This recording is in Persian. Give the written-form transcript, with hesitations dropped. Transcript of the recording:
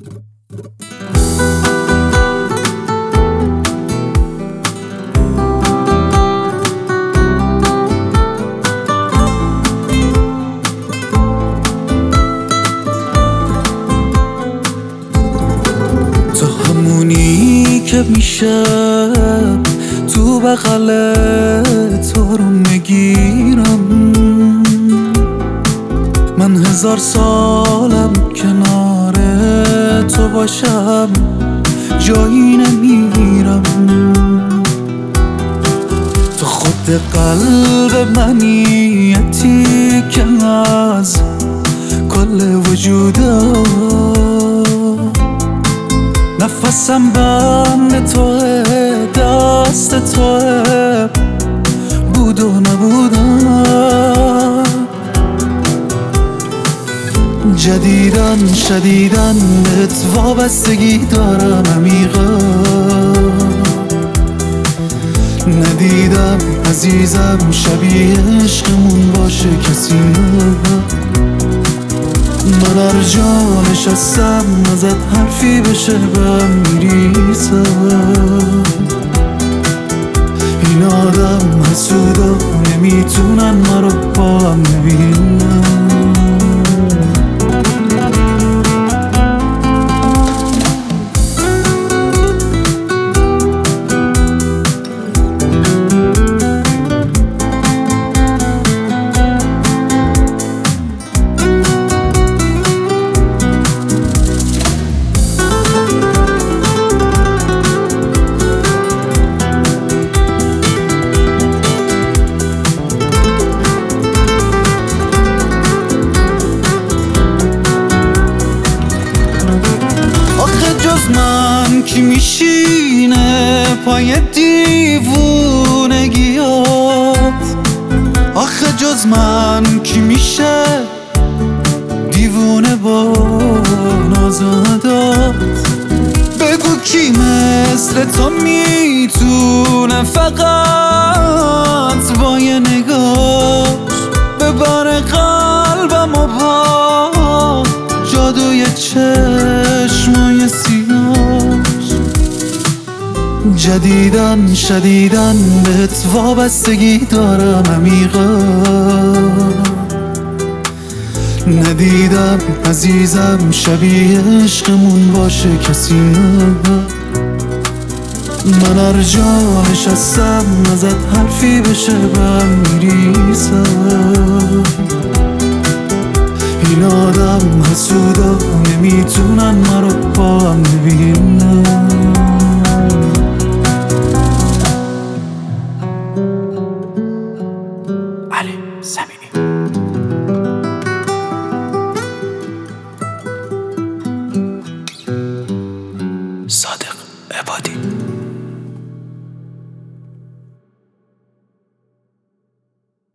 تو همونی که میشه تو بغل تو رو میگیرم، من 1000 سالم کنار تو باشم جایی نمیرم. تو خود قلب منی، تیکه از کل وجودم، نفسم بند توه، دست توه، بود و نبودم. جدیدن شدیدن بهت وابستگی دارم عمیقا، ندیدم عزیزم شبیه عشقمون باشه کسی نه. من هر جا نشستم ازت حرفی بشه بهم میریسم. این آدم حسودا نمیتونن مرا با هم ببینن. من کی میشینه پای دیوونگیات؟ آخه جز من کی میشه دیوونه با نازادات؟ بگو کی مثل تو میتونه فقط با یه نگاه ببره قلبم و با جادوی چشمای سیاهش. جدیدن شدیدن بهت وابستگی دارم عمیقا، ندیدم عزیزم شبیه عشقمون باشه کسی نه. من هر جا نشستم ازت حرفی بشه بهم میریسم. این آدم حسودا نمیتونن مرا با هم ببینن. علی زمینی صادق عبادی.